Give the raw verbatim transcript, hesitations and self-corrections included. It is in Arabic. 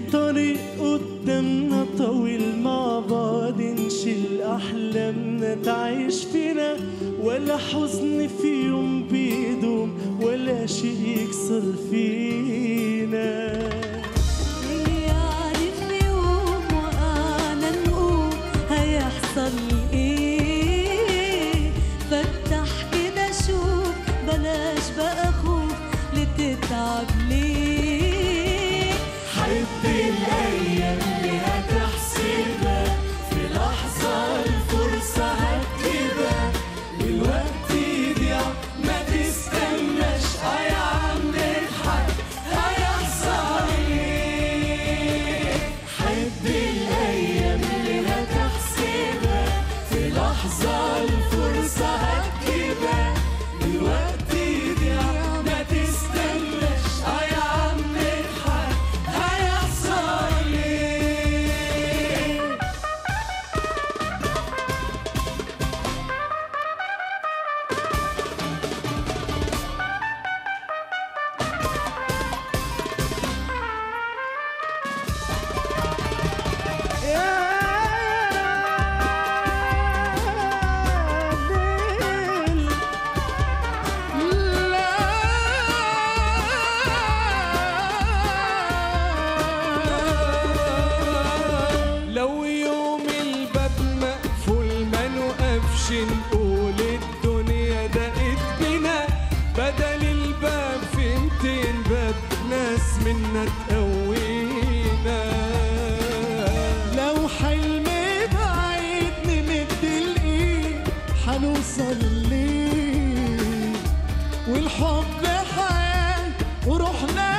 الطريق قدامنا طويل، مع بعض نشيل أحلامنا تعيش فينا، ولا حزن في يوم بيدوم ولا شيء يكسر فينا. يعني في يوم وقعنا نقول هيحصل ايه؟ فتح كده شوف، بلاش بقى خوف، لتتعب ليه؟ حب الأيام اللي هتحسبها، في لحظة الفرصة هتجيبها، الوقت يضيع ما تستناش، اه يا عم اضحك هيحصل ايه؟ حب الأيام اللي هتحسبها، في لحظة الفرصة هتجيبها، الوقت يضيع ما تستناش، اه يا عم اضحك هيحصل ايه؟ لو يوم الباب مقفول ما نوقفش نقول الدنيا دقت بنا، بدل الباب في ميتين باب ناس منا تقوينا. لو حلم بعيد نمد الايد حنوصل ليه، والحب حياة وروحنا